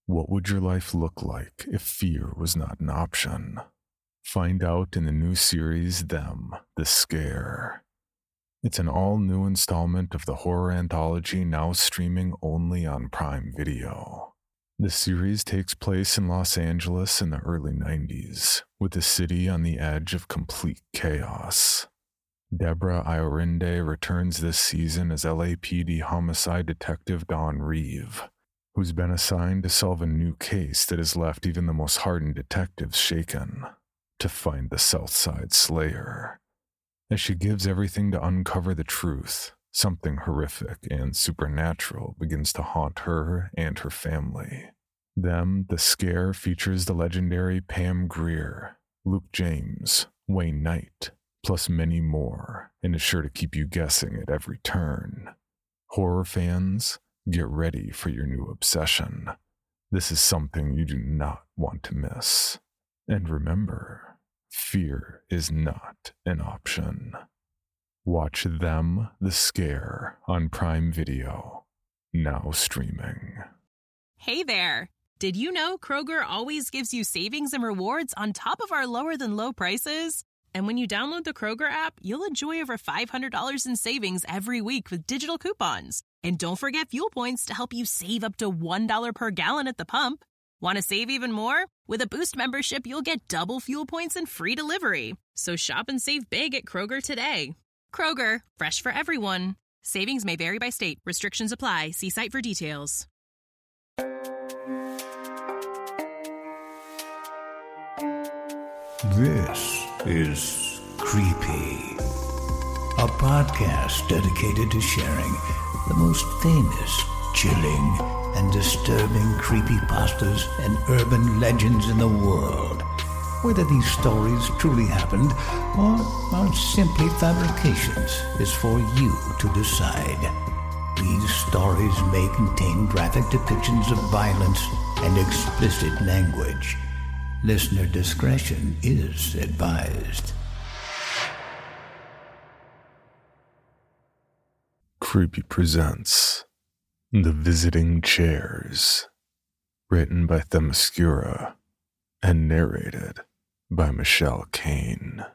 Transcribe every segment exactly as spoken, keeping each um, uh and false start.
What would your life look like if fear was not an option? Find out in the new series, Them, The Scare. It's an all-new installment of the horror anthology now streaming only on Prime Video. The series takes place in Los Angeles in the early nineties, with the city on the edge of complete chaos. Deborah Iorinde returns this season as L A P D homicide detective Dawn Reeve, who's been assigned to solve a new case that has left even the most hardened detectives shaken, to find the Southside Slayer. As she gives everything to uncover the truth, something horrific and supernatural begins to haunt her and her family. Them, The Scare features the legendary Pam Grier, Luke James, Wayne Knight, plus many more, and is sure to keep you guessing at every turn. Horror fans, get ready for your new obsession. This is something you do not want to miss. And remember, fear is not an option. Watch Them, The Scare on Prime Video, now streaming. Hey there! Did you know Kroger always gives you savings and rewards on top of our lower-than-low prices? And when you download the Kroger app, you'll enjoy over five hundred dollars in savings every week with digital coupons. And don't forget fuel points to help you save up to one dollar per gallon at the pump. Want to save even more? With a Boost membership, you'll get double fuel points and free delivery. So shop and save big at Kroger today. Kroger, fresh for everyone. Savings may vary by state. Restrictions apply. See site for details. This is Creepy, a podcast dedicated to sharing the most famous, chilling, and disturbing creepypastas and urban legends in the world. Whether these stories truly happened or are simply fabrications is for you to decide. These stories may contain graphic depictions of violence and explicit language. Listener discretion is advised. Creepy presents The Visiting Chairs, written by Themyscira and narrated by Michelle Kane.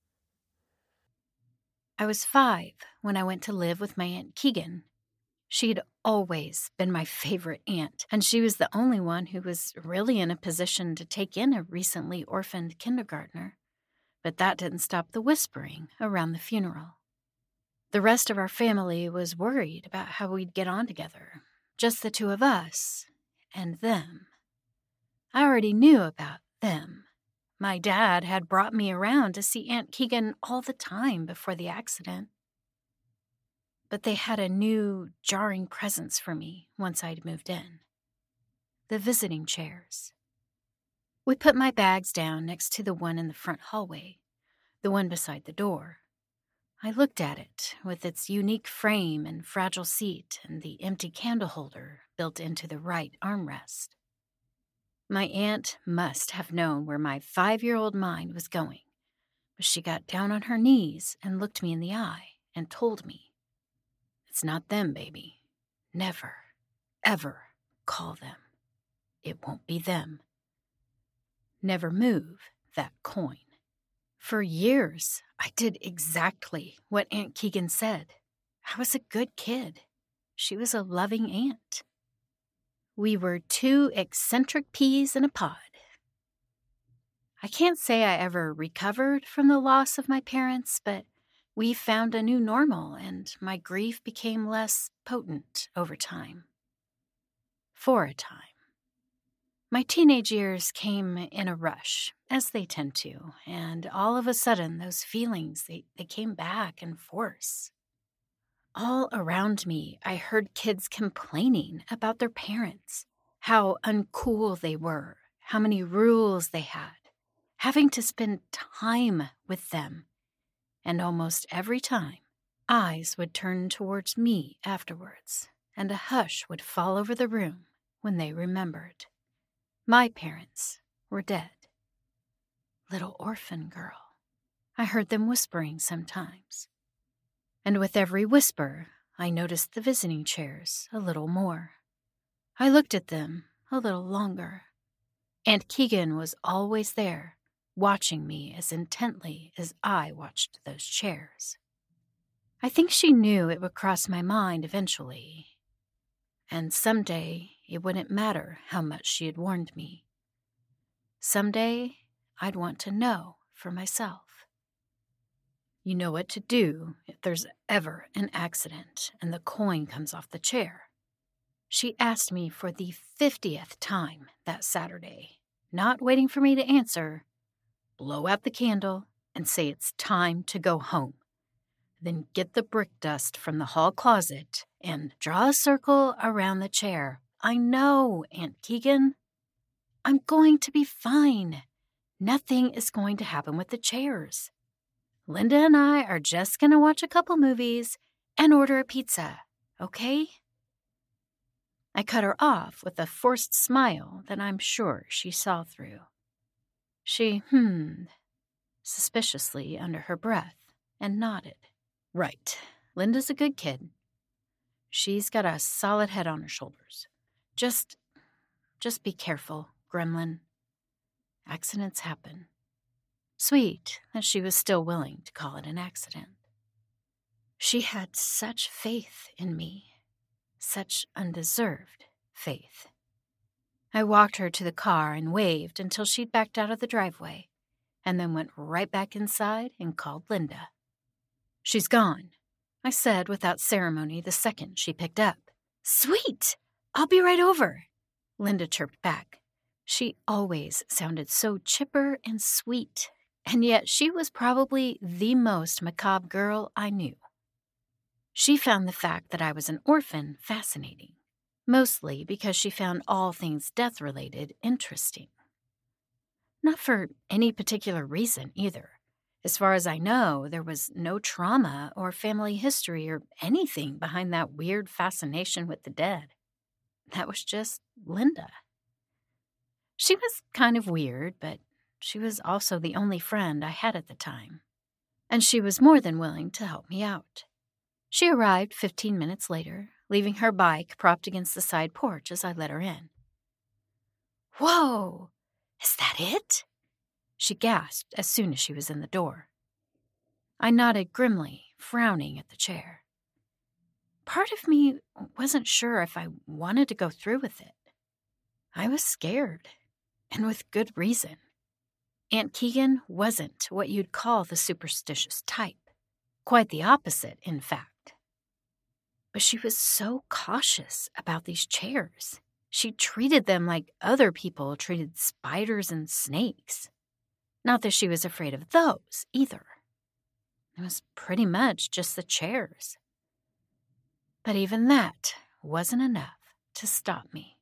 I was five when I went to live with my Aunt Keegan. She'd always been my favorite aunt, and she was the only one who was really in a position to take in a recently orphaned kindergartner. But that didn't stop the whispering around the funeral. The rest of our family was worried about how we'd get on together, just the two of us and them. I already knew about them. My dad had brought me around to see Aunt Keegan all the time before the accident. But they had a new, jarring presence for me once I'd moved in. The visiting chairs. We put my bags down next to the one in the front hallway, the one beside the door. I looked at it, with its unique frame and fragile seat and the empty candle holder built into the right armrest. My aunt must have known where my five-year-old mind was going, but she got down on her knees and looked me in the eye and told me, "It's not them, baby. Never, ever call them. It won't be them. Never move that coin." For years, I did exactly what Aunt Keegan said. I was a good kid. She was a loving aunt. We were two eccentric peas in a pod. I can't say I ever recovered from the loss of my parents, but we found a new normal, and my grief became less potent over time. For a time. My teenage years came in a rush, as they tend to, and all of a sudden those feelings, they, they came back in force. All around me, I heard kids complaining about their parents, how uncool they were, how many rules they had, having to spend time with them. And almost every time, eyes would turn towards me afterwards, and a hush would fall over the room when they remembered. My parents were dead. Little orphan girl. I heard them whispering sometimes. And with every whisper, I noticed the visiting chairs a little more. I looked at them a little longer. Aunt Keegan was always there, watching me as intently as I watched those chairs. I think she knew it would cross my mind eventually, and someday it wouldn't matter how much she had warned me. Someday I'd want to know for myself. You know what to do if there's ever an accident and the coin comes off the chair. She asked me for the fiftieth time that Saturday, not waiting for me to answer. Blow out the candle and say it's time to go home. Then get the brick dust from the hall closet and draw a circle around the chair. I know, Aunt Keegan. I'm going to be fine. Nothing is going to happen with the chairs. Linda and I are just going to watch a couple movies and order a pizza, okay? I cut her off with a forced smile that I'm sure she saw through. She hummed suspiciously under her breath and nodded. Right, Linda's a good kid. She's got a solid head on her shoulders. Just, just be careful, gremlin. Accidents happen. Sweet that she was still willing to call it an accident. She had such faith in me, such undeserved faith. I walked her to the car and waved until she'd backed out of the driveway, and then went right back inside and called Linda. She's gone, I said without ceremony the second she picked up. Sweet! I'll be right over, Linda chirped back. She always sounded so chipper and sweet, and yet she was probably the most macabre girl I knew. She found the fact that I was an orphan fascinating, mostly because she found all things death-related interesting. Not for any particular reason, either. As far as I know, there was no trauma or family history or anything behind that weird fascination with the dead. That was just Linda. She was kind of weird, but she was also the only friend I had at the time, and she was more than willing to help me out. She arrived fifteen minutes later, leaving her bike propped against the side porch as I let her in. Whoa! Is that it? She gasped as soon as she was in the door. I nodded grimly, frowning at the chair. Part of me wasn't sure if I wanted to go through with it. I was scared, and with good reason. Aunt Keegan wasn't what you'd call the superstitious type. Quite the opposite, in fact. But she was so cautious about these chairs. She treated them like other people treated spiders and snakes. Not that she was afraid of those, either. It was pretty much just the chairs. But even that wasn't enough to stop me.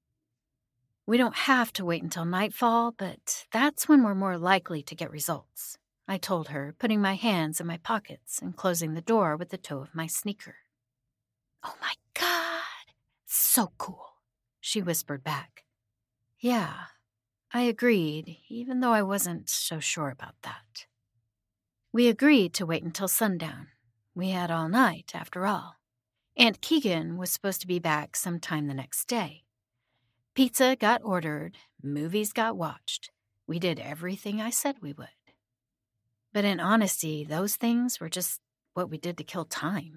We don't have to wait until nightfall, but that's when we're more likely to get results, I told her, putting my hands in my pockets and closing the door with the toe of my sneaker. Oh my God, so cool, she whispered back. Yeah, I agreed, even though I wasn't so sure about that. We agreed to wait until sundown. We had all night, after all. Aunt Keegan was supposed to be back sometime the next day. Pizza got ordered, movies got watched. We did everything I said we would. But in honesty, those things were just what we did to kill time.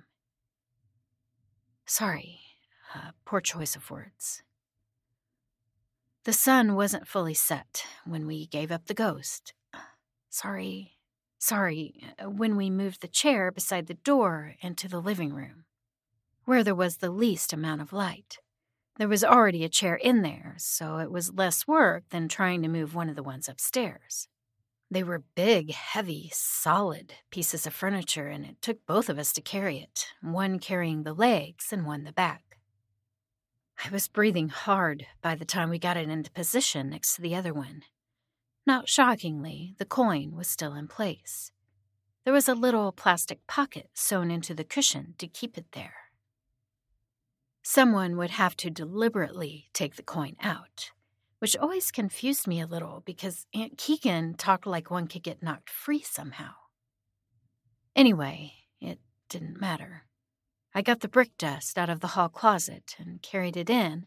Sorry, uh, poor choice of words. The sun wasn't fully set when we gave up the ghost. Sorry, sorry, when we moved the chair beside the door into the living room, where there was the least amount of light. There was already a chair in there, so it was less work than trying to move one of the ones upstairs. They were big, heavy, solid pieces of furniture, and it took both of us to carry it, one carrying the legs and one the back. I was breathing hard by the time we got it into position next to the other one. Not shockingly, the coin was still in place. There was a little plastic pocket sewn into the cushion to keep it there. Someone would have to deliberately take the coin out, which always confused me a little because Aunt Keegan talked like one could get knocked free somehow. Anyway, it didn't matter. I got the brick dust out of the hall closet and carried it in,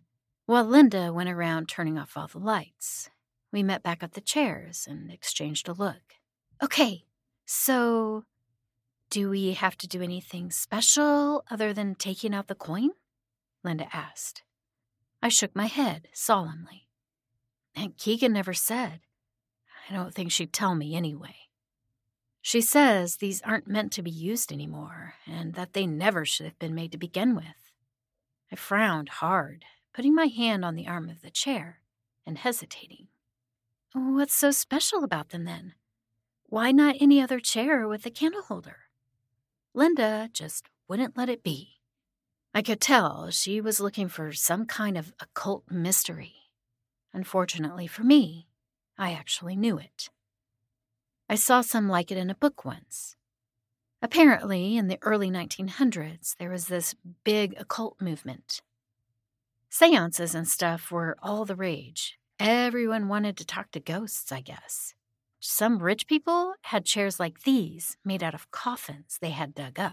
While Linda went around turning off all the lights, we met back at the chairs and exchanged a look. Okay, so do we have to do anything special other than taking out the coin? Linda asked. I shook my head solemnly. Aunt Keegan never said. I don't think she'd tell me anyway. She says these aren't meant to be used anymore, and that they never should have been made to begin with. I frowned hard, putting my hand on the arm of the chair and hesitating. What's so special about them then? Why not any other chair with a candle holder? Linda just wouldn't let it be. I could tell she was looking for some kind of occult mystery. Unfortunately for me, I actually knew it. I saw some like it in a book once. Apparently, in the early nineteen hundreds, there was this big occult movement. Seances and stuff were all the rage. Everyone wanted to talk to ghosts, I guess. Some rich people had chairs like these made out of coffins they had dug up.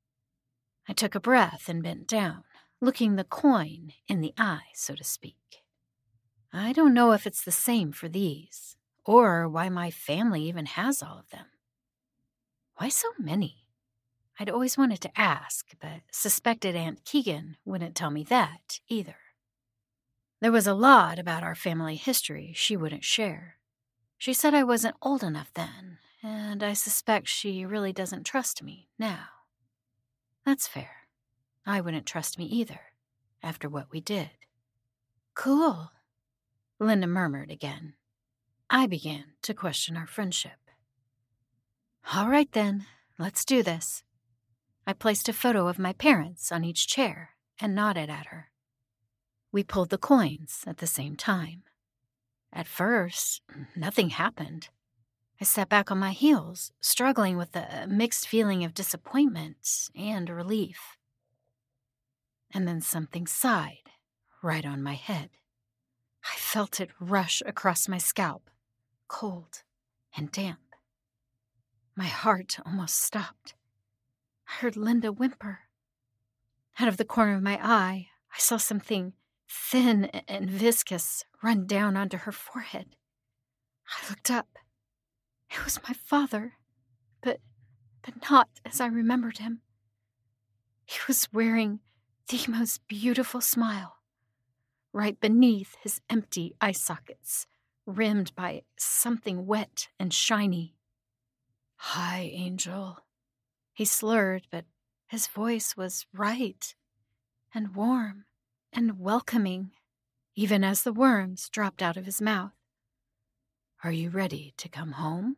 I took a breath and bent down, looking the coin in the eye, so to speak. I don't know if it's the same for these, or why my family even has all of them. Why so many? I'd always wanted to ask, but suspected Aunt Keegan wouldn't tell me that either. There was a lot about our family history she wouldn't share. She said I wasn't old enough then, and I suspect she really doesn't trust me now. That's fair. I wouldn't trust me either, after what we did. Cool, Linda murmured again. I began to question our friendship. All right then, let's do this. I placed a photo of my parents on each chair and nodded at her. We pulled the coins at the same time. At first, nothing happened. I sat back on my heels, struggling with a mixed feeling of disappointment and relief. And then something sighed right on my head. I felt it rush across my scalp, cold and damp. My heart almost stopped. I heard Linda whimper. Out of the corner of my eye, I saw something thin and viscous run down onto her forehead. I looked up. It was my father, but, but not as I remembered him. He was wearing the most beautiful smile, right beneath his empty eye sockets, rimmed by something wet and shiny. Hi, Angel. He slurred, but his voice was right and warm and welcoming, even as the worms dropped out of his mouth. Are you ready to come home?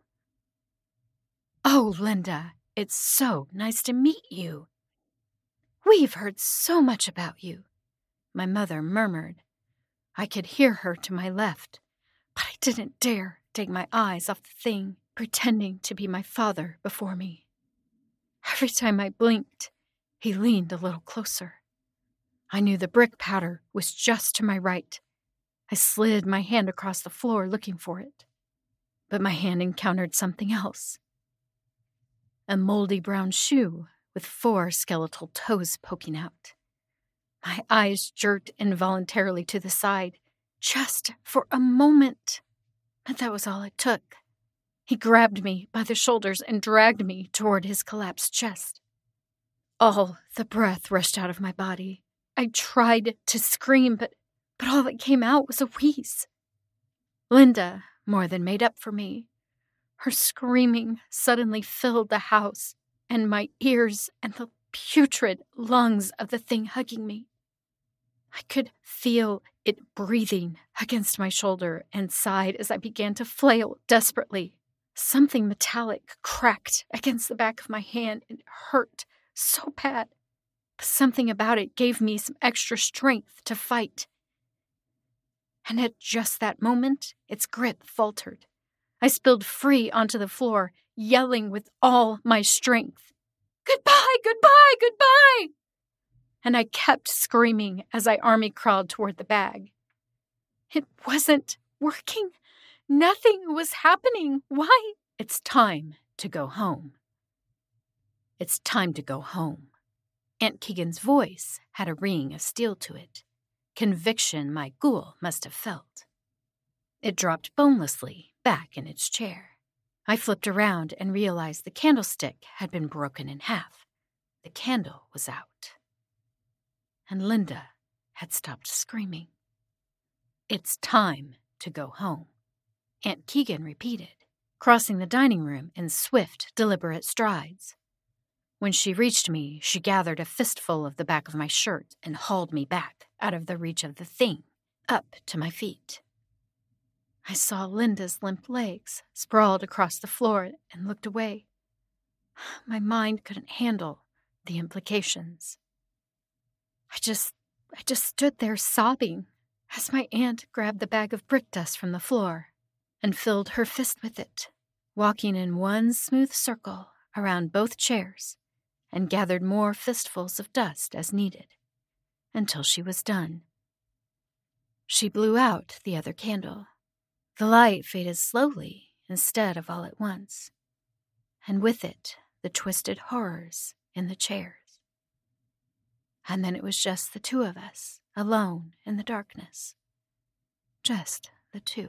Oh, Linda, it's so nice to meet you. We've heard so much about you, my mother murmured. I could hear her to my left, but I didn't dare take my eyes off the thing pretending to be my father before me. Every time I blinked, he leaned a little closer. I knew the brick powder was just to my right. I slid my hand across the floor looking for it, but my hand encountered something else. A moldy brown shoe with four skeletal toes poking out. My eyes jerked involuntarily to the side, just for a moment, but that was all it took. He grabbed me by the shoulders and dragged me toward his collapsed chest. All the breath rushed out of my body. I tried to scream, but, but all that came out was a wheeze. Linda more than made up for me. Her screaming suddenly filled the house, and my ears and the putrid lungs of the thing hugging me. I could feel it breathing against my shoulder and sighed as I began to flail desperately. Something metallic cracked against the back of my hand and it hurt so bad. But something about it gave me some extra strength to fight. And at just that moment, its grip faltered. I spilled free onto the floor, yelling with all my strength. Goodbye, goodbye, goodbye! And I kept screaming as I army crawled toward the bag. It wasn't working. Nothing was happening. Why? It's time to go home. It's time to go home. Aunt Keegan's voice had a ring of steel to it. conviction my ghoul must have felt. It dropped bonelessly back in its chair. I flipped around and realized the candlestick had been broken in half. The candle was out. And Linda had stopped screaming. "It's time to go home," Aunt Keegan repeated, crossing the dining room in swift, deliberate strides. When she reached me, she gathered a fistful of the back of my shirt and hauled me back out of the reach of the thing, up to my feet. I saw Linda's limp legs sprawled across the floor and looked away. My mind couldn't handle the implications. I just, I just stood there sobbing as my aunt grabbed the bag of brick dust from the floor and filled her fist with it, walking in one smooth circle around both chairs and gathered more fistfuls of dust as needed until she was done. She blew out the other candle. The light faded slowly instead of all at once, and with it the twisted horrors in the chairs. And then it was just the two of us, alone in the darkness. Just the two.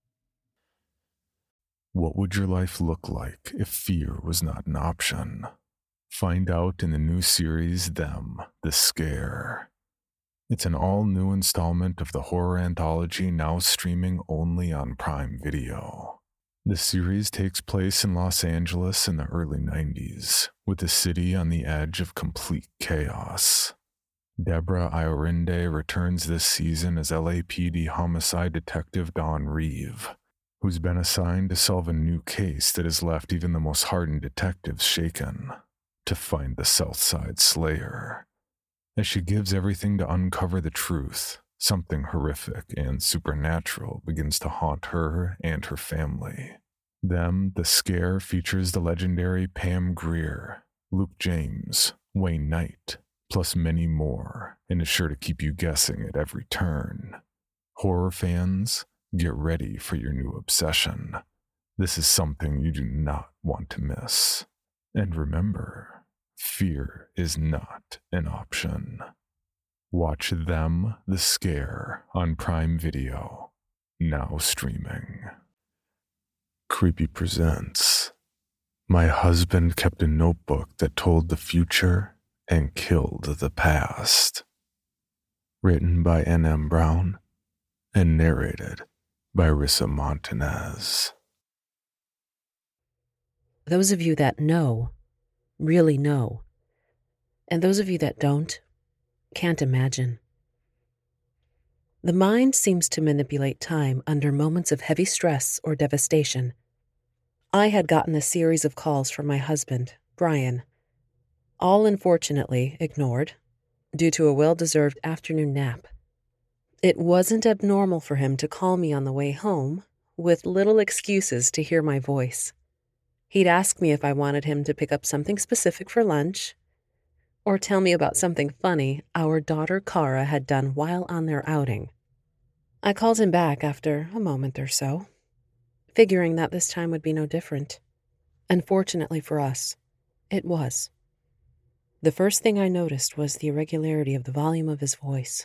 What would your life look like if fear was not an option? Find out in the new series, Them, The Scare. It's an all-new installment of the horror anthology now streaming only on Prime Video. The series takes place in Los Angeles in the early nineties, with the city on the edge of complete chaos. Deborah Iorinde returns this season as L A P D homicide detective Dawn Reeve, who's been assigned to solve a new case that has left even the most hardened detectives shaken, to find the Southside Slayer. As she gives everything to uncover the truth, something horrific and supernatural begins to haunt her and her family. Them, The Scare features the legendary Pam Grier, Luke James, Wayne Knight, plus many more, and is sure to keep you guessing at every turn. Horror fans, get ready for your new obsession. This is something you do not want to miss. And remember, fear is not an option. Watch Them, The Scare on Prime Video, now streaming. Creepy presents My Husband Kept a Notebook That Told the Future and Killed the Past. Written by N M Brown and narrated by Rissa Montanez. Those of you that know, really know. And those of you that don't, can't imagine. The mind seems to manipulate time under moments of heavy stress or devastation. I had gotten a series of calls from my husband, Brian, all unfortunately ignored due to a well-deserved afternoon nap. It wasn't abnormal for him to call me on the way home with little excuses to hear my voice. He'd ask me if I wanted him to pick up something specific for lunch, or tell me about something funny our daughter Cara had done while on their outing. I called him back after a moment or so, figuring that this time would be no different. And fortunately for us, it was. The first thing I noticed was the irregularity of the volume of his voice.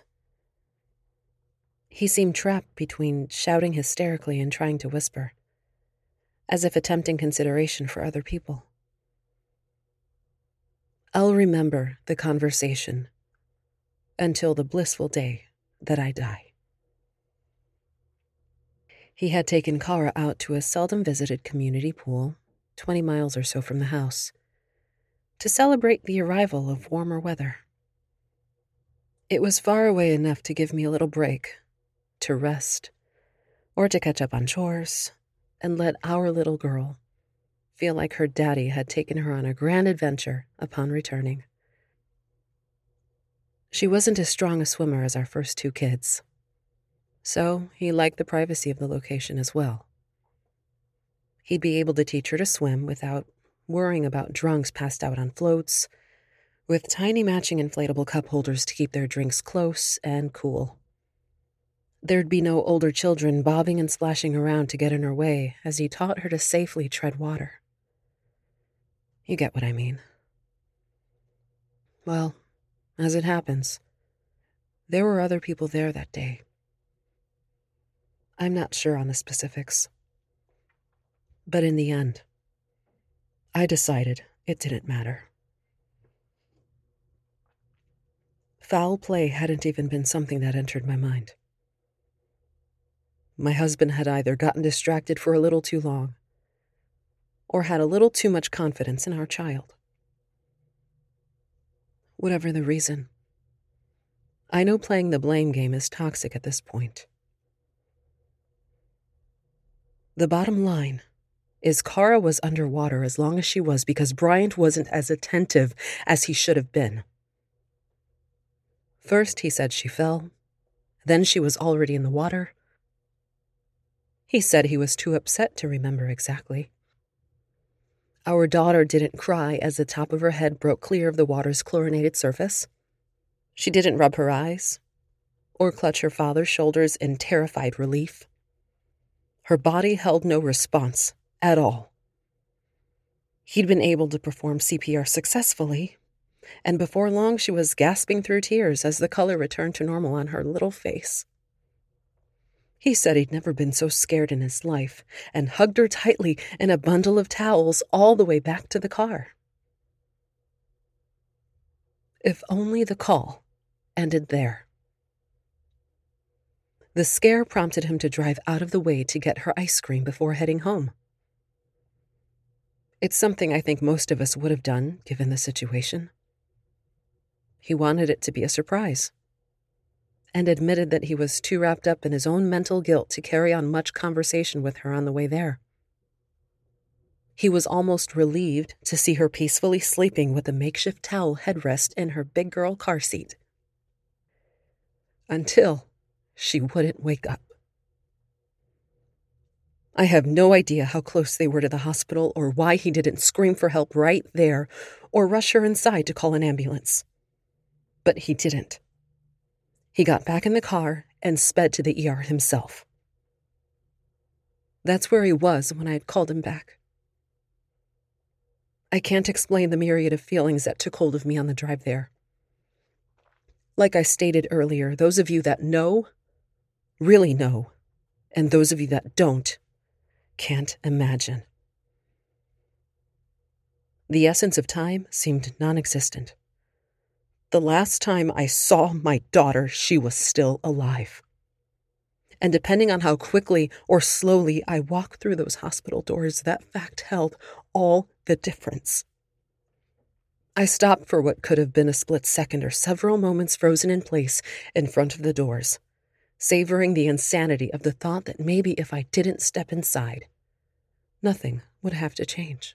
He seemed trapped between shouting hysterically and trying to whisper, as if attempting consideration for other people. I'll remember the conversation until the blissful day that I die. He had taken Cara out to a seldom visited community pool, twenty miles or so from the house, to celebrate the arrival of warmer weather. It was far away enough to give me a little break, to rest, or to catch up on chores, and let our little girl feel like her daddy had taken her on a grand adventure upon returning. She wasn't as strong a swimmer as our first two kids, so he liked the privacy of the location as well. He'd be able to teach her to swim without worrying about drunks passed out on floats, with tiny matching inflatable cup holders to keep their drinks close and cool. There'd be no older children bobbing and splashing around to get in her way as he taught her to safely tread water. You get what I mean. Well, as it happens, There were other people there that day. I'm not sure on the specifics. But in the end, I decided it didn't matter. Foul play hadn't even been something that entered my mind. My husband had either gotten distracted for a little too long or had a little too much confidence in our child. Whatever the reason, I know playing the blame game is toxic at this point. The bottom line is Kara was underwater as long as she was because Bryant wasn't as attentive as he should have been. First, he said she fell. Then she was already in the water. He said he was too upset to remember exactly. Our daughter didn't cry as the top of her head broke clear of the water's chlorinated surface. She didn't rub her eyes or clutch her father's shoulders in terrified relief. Her body held no response at all. He'd been able to perform C P R successfully, and before long she was gasping through tears as the color returned to normal on her little face. He said he'd never been so scared in his life and hugged her tightly in a bundle of towels all the way back to the car. If only the call ended there. The scare prompted him to drive out of the way to get her ice cream before heading home. It's something I think most of us would have done, given the situation. He wanted it to be a surprise, and admitted that he was too wrapped up in his own mental guilt to carry on much conversation with her on the way there. He was almost relieved to see her peacefully sleeping with a makeshift towel headrest in her big girl car seat. Until she wouldn't wake up. I have no idea how close they were to the hospital or why he didn't scream for help right there or rush her inside to call an ambulance. But he didn't. He got back in the car and sped to the E R himself. That's where he was when I had called him back. I can't explain the myriad of feelings that took hold of me on the drive there. Like I stated earlier, those of you that know, really know, and those of you that don't, can't imagine. The essence of time seemed non-existent. The last time I saw my daughter, she was still alive. And depending on how quickly or slowly I walked through those hospital doors, that fact held all the difference. I stopped for what could have been a split second or several moments frozen in place in front of the doors, savoring the insanity of the thought that maybe if I didn't step inside, nothing would have to change.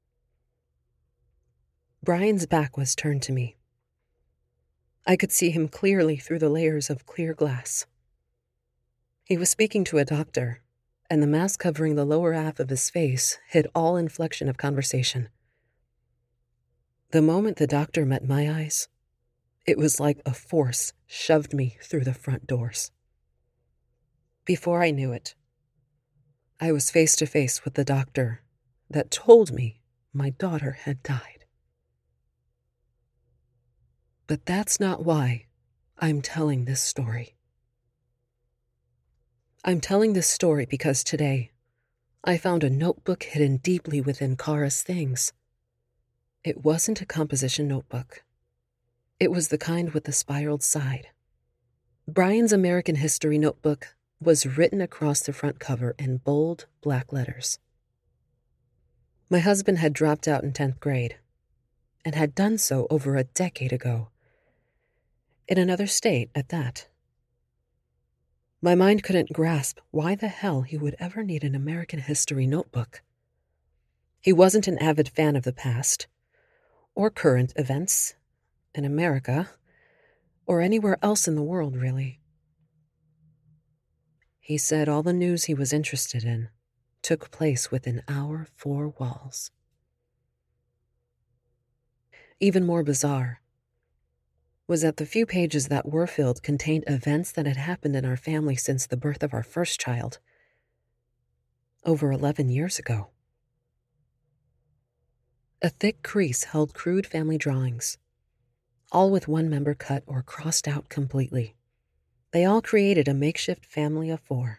Brian's back was turned to me. I could see him clearly through the layers of clear glass. He was speaking to a doctor, and the mask covering the lower half of his face hid all inflection of conversation. The moment the doctor met my eyes, it was like a force shoved me through the front doors. Before I knew it, I was face to face with the doctor that told me my daughter had died. But that's not why I'm telling this story. I'm telling this story because today I found a notebook hidden deeply within Kara's things. It wasn't a composition notebook. It was the kind with the spiraled side. Brian's American History notebook was written across the front cover in bold black letters. My husband had dropped out in tenth grade and had done so over a decade ago. In another state at that. My mind couldn't grasp why the hell he would ever need an American History notebook. He wasn't an avid fan of the past, or current events, in America, or anywhere else in the world, really. He said all the news he was interested in took place within our four walls. Even more bizarre was that the few pages that were filled contained events that had happened in our family since the birth of our first child, over eleven years ago. A thick crease held crude family drawings, all with one member cut or crossed out completely, They all created a makeshift family of four.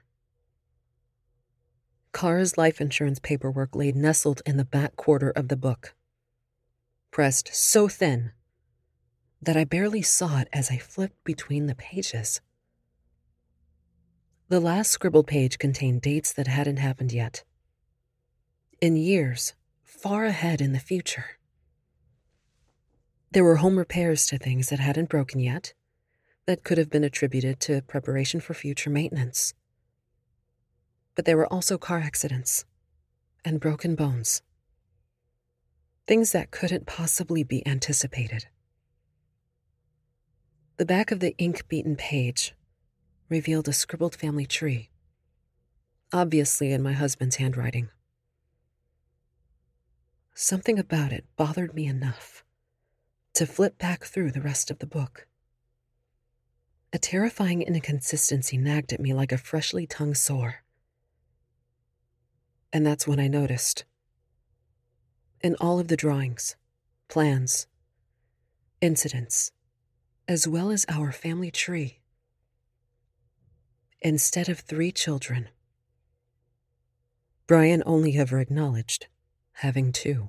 Carr's life insurance paperwork lay nestled in the back quarter of the book, pressed so thin that I barely saw it as I flipped between the pages. The last scribbled page contained dates that hadn't happened yet, in years far ahead in the future. There were home repairs to things that hadn't broken yet, that could have been attributed to preparation for future maintenance. But there were also car accidents and broken bones, things that couldn't possibly be anticipated. The back of the ink-beaten page revealed a scribbled family tree, obviously in my husband's handwriting. Something about it bothered me enough to flip back through the rest of the book. A terrifying inconsistency nagged at me like a freshly tongue sore. And that's when I noticed. In all of the drawings, plans, incidents, as well as our family tree, instead of three children, Brian only ever acknowledged having two.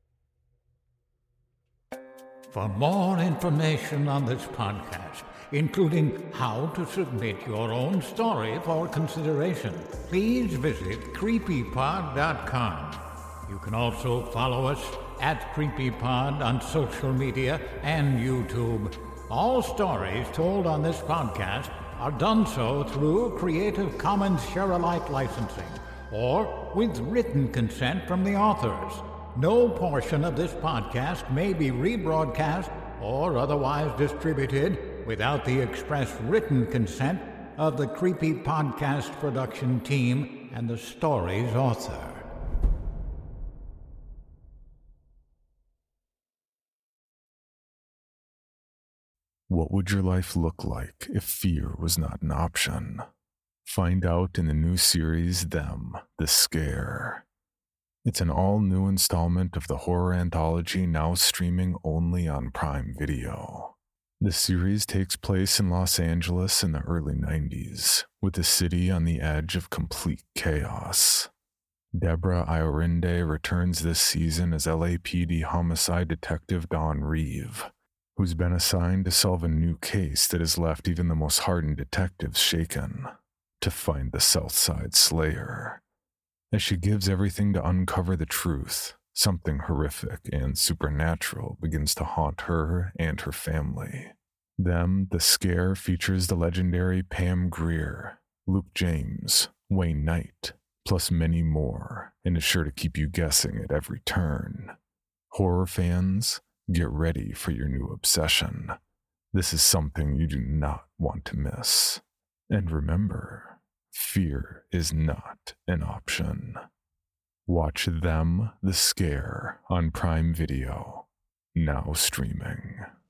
For more information on this podcast, including how to submit your own story for consideration, please visit creepypod dot com. You can also follow us at CreepyPod on social media and YouTube. All stories told on this podcast are done so through Creative Commons Share-alike licensing or with written consent from the authors. No portion of this podcast may be rebroadcast or otherwise distributed without the express written consent of the Creepy Podcast production team and the story's author. What would your life look like if fear was not an option? Find out in the new series, Them, The Scare. It's an all-new installment of the horror anthology now streaming only on Prime Video. The series takes place in Los Angeles in the early nineties, with the city on the edge of complete chaos. Deborah Iorinde returns this season as L A P D homicide detective Dawn Reeve, who's been assigned to solve a new case that has left even the most hardened detectives shaken, to find the Southside Slayer. As she gives everything to uncover the truth, something horrific and supernatural begins to haunt her and her family. Them, The Scare features the legendary Pam Grier, Luke James, Wayne Knight, plus many more, and is sure to keep you guessing at every turn. Horror fans, get ready for your new obsession. This is something you do not want to miss. And remember, fear is not an option. Watch Them, The Scare on Prime Video, now streaming.